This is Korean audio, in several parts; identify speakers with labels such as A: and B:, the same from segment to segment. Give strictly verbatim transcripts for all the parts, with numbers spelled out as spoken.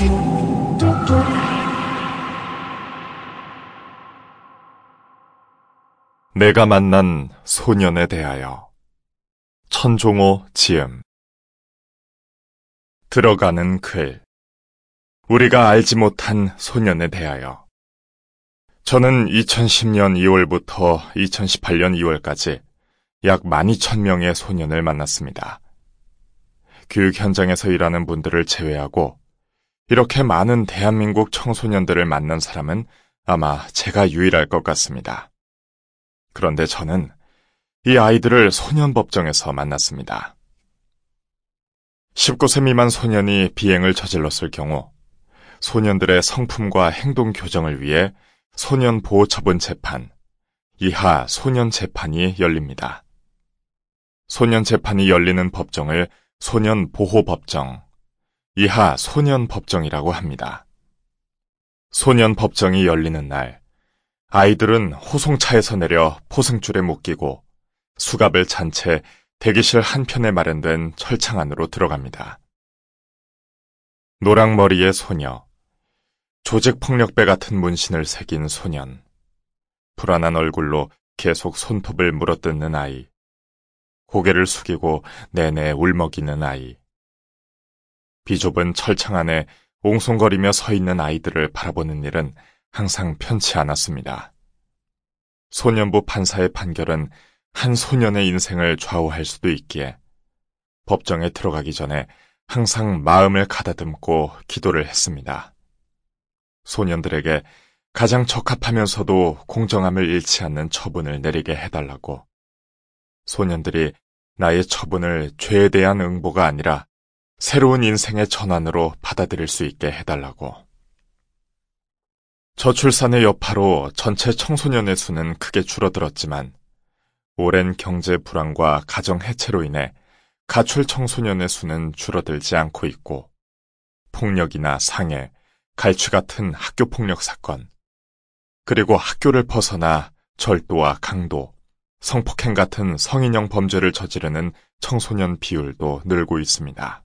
A: 내가 만난 소년에 대하여. 천종호 지음. 들어가는 글. 우리가 알지 못한 소년에 대하여. 저는 이천십 년 이월부터 이천십팔 년 이월까지 약 만 이천 명의 소년을 만났습니다. 교육 현장에서 일하는 분들을 제외하고 이렇게 많은 대한민국 청소년들을 만난 사람은 아마 제가 유일할 것 같습니다. 그런데 저는 이 아이들을 소년법정에서 만났습니다. 십구 세 미만 소년이 비행을 저질렀을 경우 소년들의 성품과 행동 교정을 위해 소년보호처분 재판, 이하 소년재판이 열립니다. 소년재판이 열리는 법정을 소년보호법정, 이하 소년법정이라고 합니다. 소년법정이 열리는 날, 아이들은 호송차에서 내려 포승줄에 묶이고 수갑을 찬 채 대기실 한편에 마련된 철창 안으로 들어갑니다. 노랑머리의 소녀, 조직폭력배 같은 문신을 새긴 소년, 불안한 얼굴로 계속 손톱을 물어뜯는 아이, 고개를 숙이고 내내 울먹이는 아이, 비좁은 철창 안에 옹송거리며 서 있는 아이들을 바라보는 일은 항상 편치 않았습니다. 소년부 판사의 판결은 한 소년의 인생을 좌우할 수도 있기에 법정에 들어가기 전에 항상 마음을 가다듬고 기도를 했습니다. 소년들에게 가장 적합하면서도 공정함을 잃지 않는 처분을 내리게 해달라고, 소년들이 나의 처분을 죄에 대한 응보가 아니라 새로운 인생의 전환으로 받아들일 수 있게 해달라고. 저출산의 여파로 전체 청소년의 수는 크게 줄어들었지만 오랜 경제 불안과 가정 해체로 인해 가출 청소년의 수는 줄어들지 않고 있고, 폭력이나 상해, 갈취 같은 학교 폭력 사건, 그리고 학교를 벗어나 절도와 강도, 성폭행 같은 성인형 범죄를 저지르는 청소년 비율도 늘고 있습니다.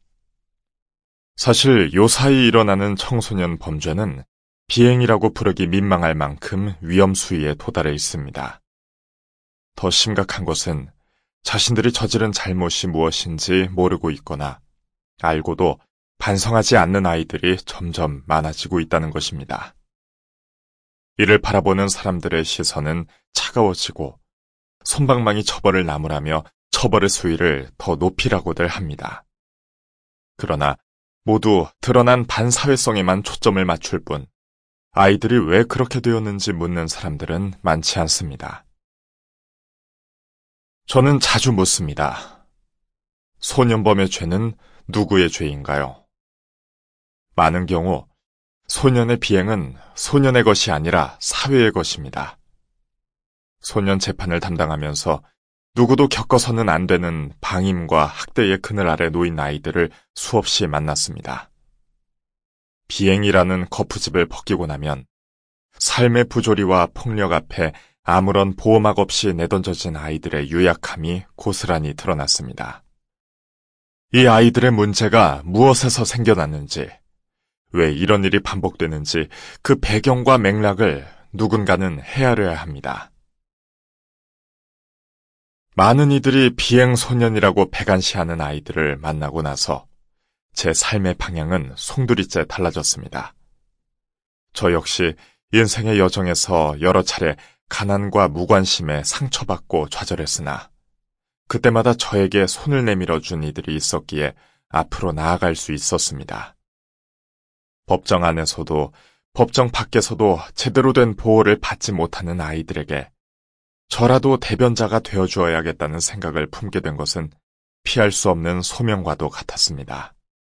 A: 사실 요사이 일어나는 청소년 범죄는 비행이라고 부르기 민망할 만큼 위험 수위에 도달해 있습니다. 더 심각한 것은 자신들이 저지른 잘못이 무엇인지 모르고 있거나 알고도 반성하지 않는 아이들이 점점 많아지고 있다는 것입니다. 이를 바라보는 사람들의 시선은 차가워지고 솜방망이 처벌을 나무라며 처벌의 수위를 더 높이라고들 합니다. 그러나 모두 드러난 반사회성에만 초점을 맞출 뿐 아이들이 왜 그렇게 되었는지 묻는 사람들은 많지 않습니다. 저는 자주 묻습니다. 소년범의 죄는 누구의 죄인가요? 많은 경우 소년의 비행은 소년의 것이 아니라 사회의 것입니다. 소년 재판을 담당하면서 누구도 겪어서는 안 되는 방임과 학대의 그늘 아래 놓인 아이들을 수없이 만났습니다. 비행이라는 거푸집을 벗기고 나면 삶의 부조리와 폭력 앞에 아무런 보호막 없이 내던져진 아이들의 유약함이 고스란히 드러났습니다. 이 아이들의 문제가 무엇에서 생겨났는지, 왜 이런 일이 반복되는지 그 배경과 맥락을 누군가는 헤아려야 합니다. 많은 이들이 비행소년이라고 배관시하는 아이들을 만나고 나서 제 삶의 방향은 송두리째 달라졌습니다. 저 역시 인생의 여정에서 여러 차례 가난과 무관심에 상처받고 좌절했으나 그때마다 저에게 손을 내밀어 준 이들이 있었기에 앞으로 나아갈 수 있었습니다. 법정 안에서도 법정 밖에서도 제대로 된 보호를 받지 못하는 아이들에게 저라도 대변자가 되어주어야겠다는 생각을 품게 된 것은 피할 수 없는 소명과도 같았습니다.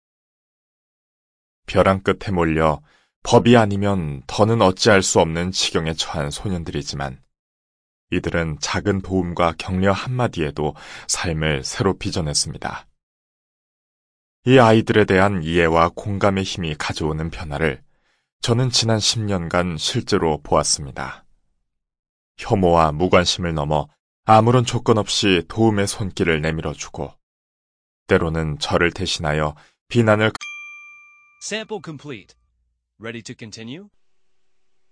A: 벼랑 끝에 몰려 법이 아니면 더는 어찌할 수 없는 지경에 처한 소년들이지만 이들은 작은 도움과 격려 한마디에도 삶을 새로 빚어냈습니다. 이 아이들에 대한 이해와 공감의 힘이 가져오는 변화를 저는 지난 십 년간 실제로 보았습니다. 혐오와 무관심을 넘어 아무런 조건 없이 도움의 손길을 내밀어주고 때로는 저를 대신하여 비난을
B: Sample complete. Ready to continue?